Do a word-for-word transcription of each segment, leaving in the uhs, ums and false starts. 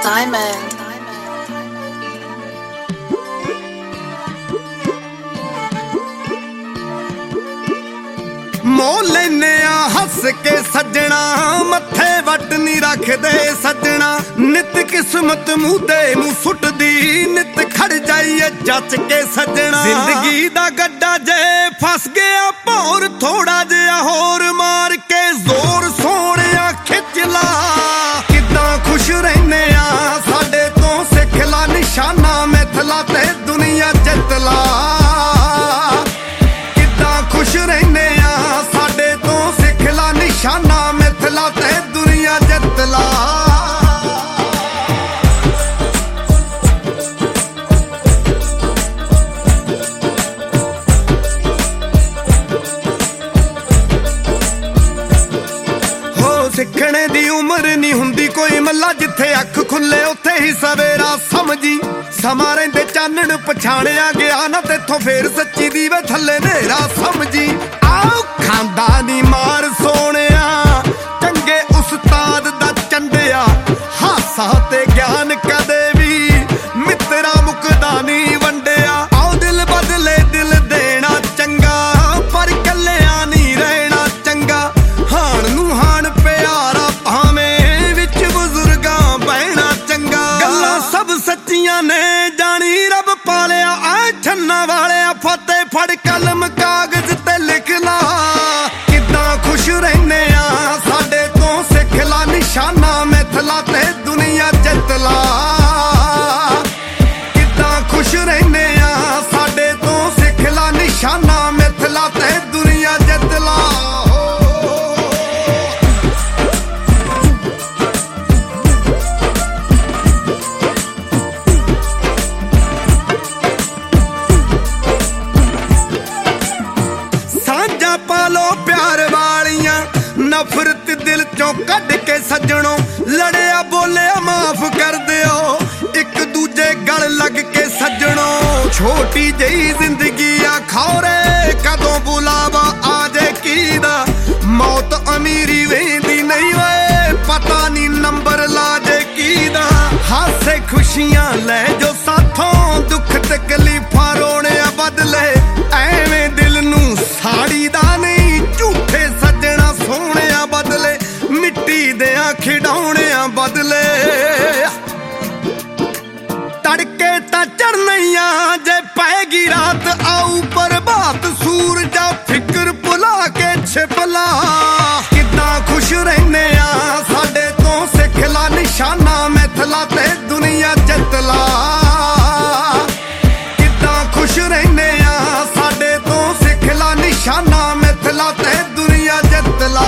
Diamond. मोह लेने हस के सजना मथे वट नी रखदे सजना नित किस्मत मुदे नू सुटदी नित खड़ जाइए जच के सजना जिंदगी दा गड्डा जे फस गया भौर थोड़ा जिहा होर मार के जोर सोहणिया खिच ला किदां खुश रहने आ साडे तो सिख ला निशाना मिथला ते दुनिया जित ला किदां खुश रहने निशाना मिथला ते दुनिया जित ला हो सिखने दी उम्र नहीं हुंदी कोई मल्ला जिथे अख खुले उथे ही सवेरा समझी समा रहिंदे चानण पछाणिया गया ना तेथों फेर सच्ची दीवे थल्ले नेरा समझी आओ खांदा नी मार सोने चंगे उस्ताद दा चंडिया हासा ते ज्ञान कदे भी मित्रा मुकदा नी वंडिया आओ दिल बदले दिल देना चंगा पर कल्लिया नी रहना चंगा हाण नू हाण प्यारा भावें विच बुजुर्गां बहना चंगा गल्लां सब सच्चियां ने जानी रब पालिया आ छन्ना वाले फतेह फड़ कलम कागज ते लिख ला किदां खुश रहने निशाना मिथला ते दुनिया जित ला किदां खुश रहने आ साडे तो सिख ला निशाना मिथला ते दुनिया जित ला साझा पालो प्यार वालियां नफरत दिल चों कढ के सजणों लड़िया बोलिया माफ कर दियो एक दूजे गल लग के सजणों छोटी जही जिंदगी आ खौरे कदों बुलावा आजे कीदा मौत अमीरी वेंदी नहीं वे पता नहीं नंबर लाजे कीदा हासे खुशियां ले जो साथों दुख तकलीफां रोने बदले एवें दिल नू साड़ी दा नहीं झूठे सजना सोहणे बदले मिट्टी देया खिडौणिया बदले तड़के ता चढ़निया जे पैगी रात आऊ प्रभात सूरजा फिक्र भुला के छिपला किदां खुश रहने आ साडे तो सिख ला निशाना मिथला ते दुनिया जित ला किदां खुश रहने आ साडे तो सिख ला निशाना मिथला ते दुनिया जित ला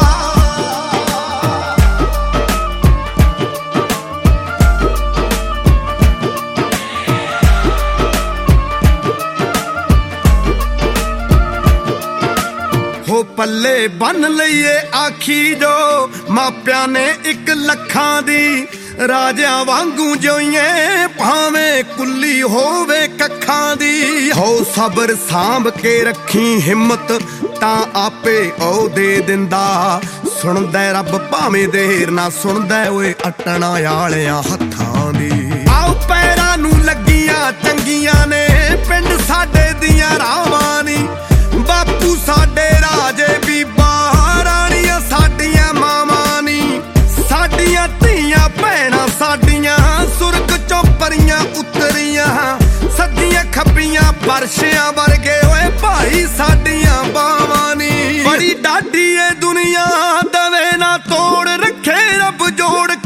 हो पल्ले बन लईए आखी जो मापिया ने एक लखां दी राजा वांगू जोइए भावें कुल्ली होवे कखां दी हो सबर सांभ के रखी हिम्मत तां आपे ओ दे दिंदा सुनदा रब भावें देर ना सुनदा ओए अटणा आलियां हत्थां दी आओ पैरां नू लगियां चंगियां ने पिंड साडे दियां रावां नी बापू साडे राजे बीबा राणियां साडियां मावां नी साडियां धीयां भैणां साडियां सुरग चों परियां उतरियां सदियां खब्बियां परशियां वर्गे ओए भाई साडियां बावां नी बड़ी डाढी ए दुनिया दवे ना तोड़ रखे रब जोड़